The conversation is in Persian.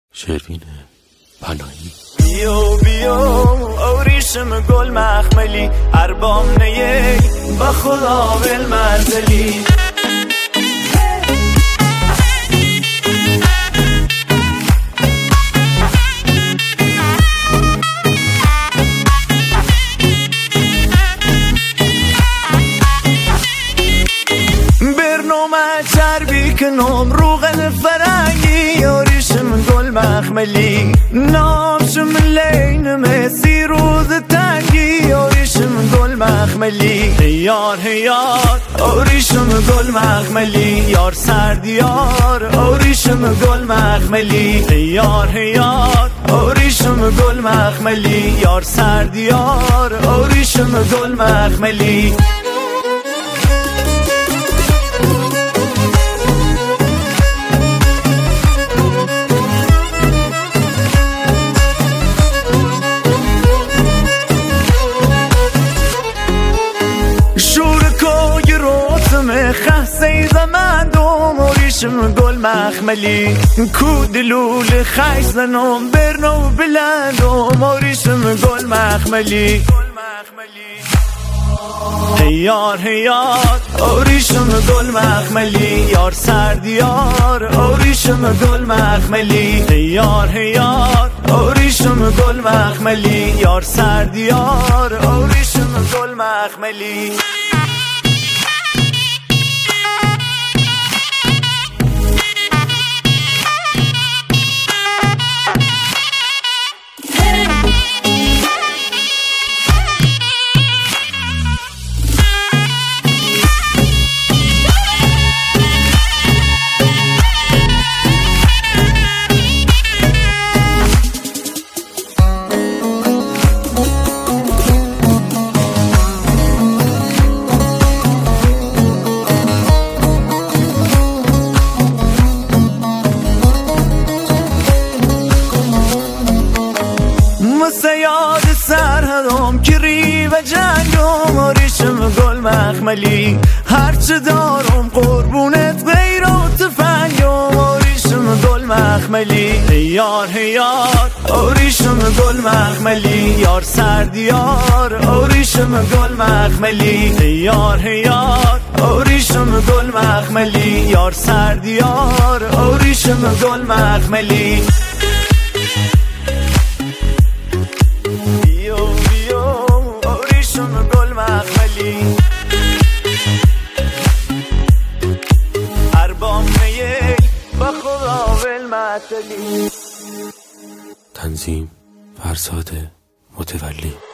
شروین پناهی. بیا اوریشم گل مخملی اربام نیی با خدا بالمنزلی برنامه چربی کنم روغن فرنگی اوریشم گل مخملی نامشم لین مسی روز تنگی اوریشم گل مخملی هیار هیار اوریشم گل مخملی یار سردیار اوریشم گل مخملی هیار هیار اوریشم گل مخملی یار سردیار اوریشم گل مخملی خسته زمان دوم اوریشم گل مخملی کودلول خیش زنم برنو بلندم اوریشم گل مخملی هیار هیار اوریشم گل مخملی یار سردیار اوریشم گل مخملی هیار هیار اوریشم گل مخملی یار سردیار اوریشم گل مخملی یاد سرهدم کری و جنگم اوریشم گل مخملی هرچه دارم قربونت غیر و تفنگم اوریشم گل مخملی هیار هیار اوریشم گل مخملی یار سردیار اوریشم گل مخملی هیار هیار اوریشم گل مخملی یار سردیار اوریشم گل مخملی اربام نیی با خدا بالمعتلی. تنظیم فرزاد متولی.